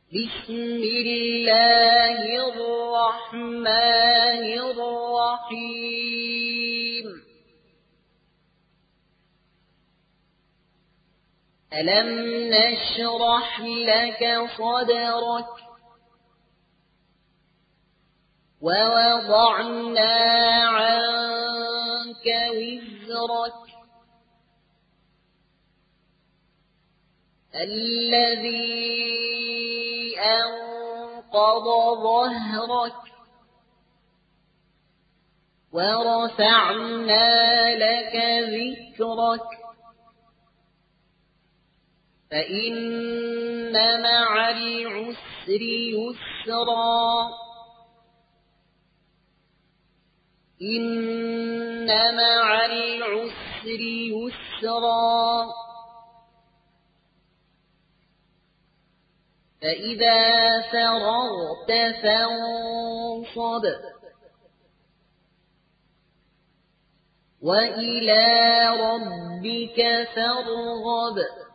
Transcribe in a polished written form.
بسم الله الرحمن الرحيم ألم نشرح لك صدرك ووضعنا عنك وزرك الذي أنقض ظهرك ورفعنا لك ذكرك فإن مع العسر يسرا إن مع العسر يسرا فإذا فرغت فانصب وإلى ربك فارغب